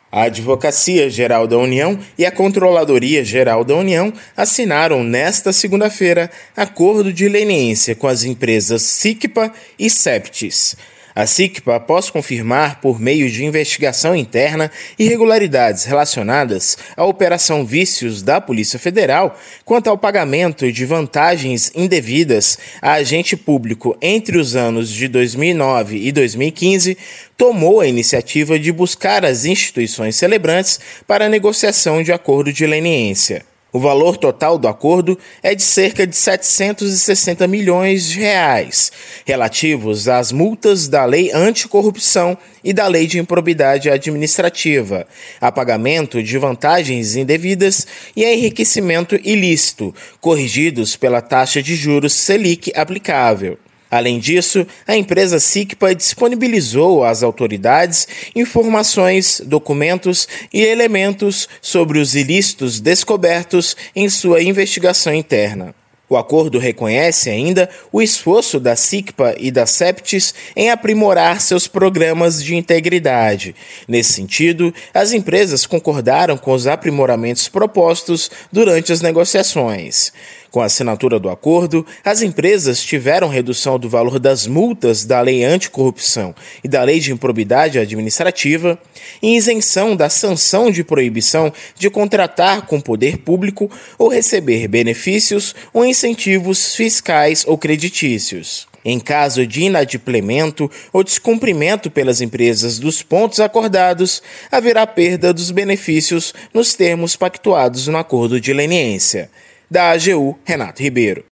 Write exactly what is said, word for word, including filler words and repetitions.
A Advocacia Geral da União e a Controladoria Geral da União assinaram nesta segunda-feira acordo de leniência com as empresas SICPA e Septis. A SICPA, após confirmar, por meio de investigação interna, irregularidades relacionadas à Operação Vícios da Polícia Federal quanto ao pagamento de vantagens indevidas a agente público entre os anos de dois mil e nove e dois mil e quinze, tomou a iniciativa de buscar as instituições celebrantes para a negociação de acordo de leniência. O valor total do acordo é de cerca de setecentos e sessenta milhões de reais, relativos às multas da Lei Anticorrupção e da Lei de Improbidade Administrativa, a pagamento de vantagens indevidas e a enriquecimento ilícito, corrigidos pela taxa de juros Selic aplicável. Além disso, a empresa SICPA disponibilizou às autoridades informações, documentos e elementos sobre os ilícitos descobertos em sua investigação interna. O acordo reconhece ainda o esforço da SICPA e da Septis em aprimorar seus programas de integridade. Nesse sentido, as empresas concordaram com os aprimoramentos propostos durante as negociações. Com a assinatura do acordo, as empresas tiveram redução do valor das multas da Lei Anticorrupção e da Lei de Improbidade Administrativa e isenção da sanção de proibição de contratar com o poder público ou receber benefícios ou incentivos fiscais ou creditícios. Em caso de inadimplemento ou descumprimento pelas empresas dos pontos acordados, haverá perda dos benefícios nos termos pactuados no acordo de leniência. Da A G U, Renato Ribeiro.